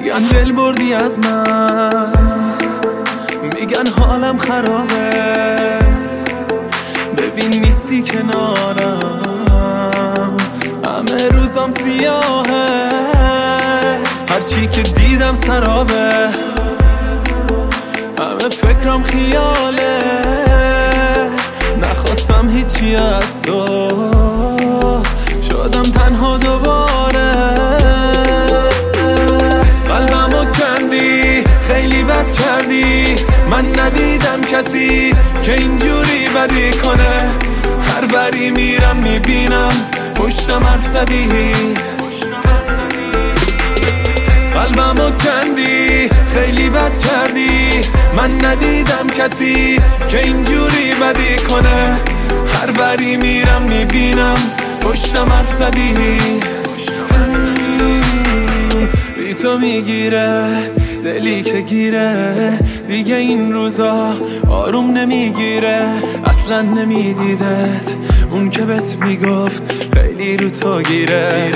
میگن دل بردی از من، میگن حالم خرابه، ببین نیستی کنارم، همه روزم سیاهه، هرچی که دیدم سرابه، همه فکرم خیاله، نخواستم هیچی از تو، شدم تنها دوباره، قلبمو کندی خیلی بد کردی، من ندیدم کسی که اینجوری بدی کنه، هر بری میرم میبینم پشتم حرف زدی، قلبمو کندی خیلی بد کردی، من ندیدم کسی که اینجوری بدی کنه، هر بری میرم میبینم پشتم حرف زدی، بی تو میگیره دلی که گیره، دیگه این روزا آروم نمیگیره، اصلا نمیدیدت اون که بهت میگفت خیلی رو تو گیره،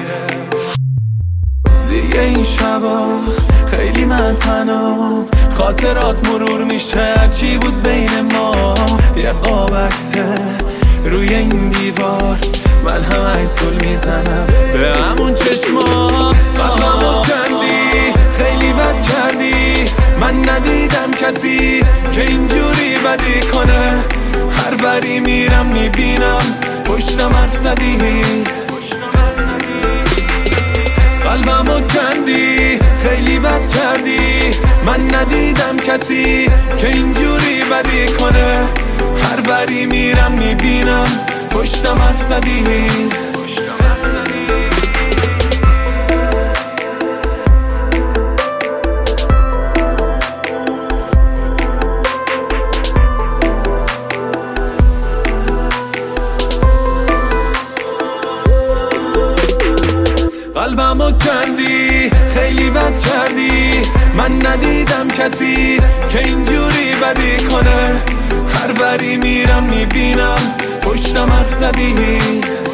دیگه این شبا خیلی من تنام، خاطرات مرور میشه هرچی بود بین ما، یه قاب عکسه روی این دیوار، من هم عکسول میزنم به همون چشما، قلبمو کندی خیلی بد کردی، من ندیدم کسی که اینجوری بدی کنه، هر بری میرم میبینم پشتم حرف زدی، قلبمو کندی خیلی بد کردی، من ندیدم کسی که اینجوری بدی کنه، هر بری میرم میبینم پشتم حرف زدی، قلبمو کندی خیلی بد کردی، من ندیدم کسی که اینجوری بدی کنه، هر بری میرم میبینم پشتم حرف زدی.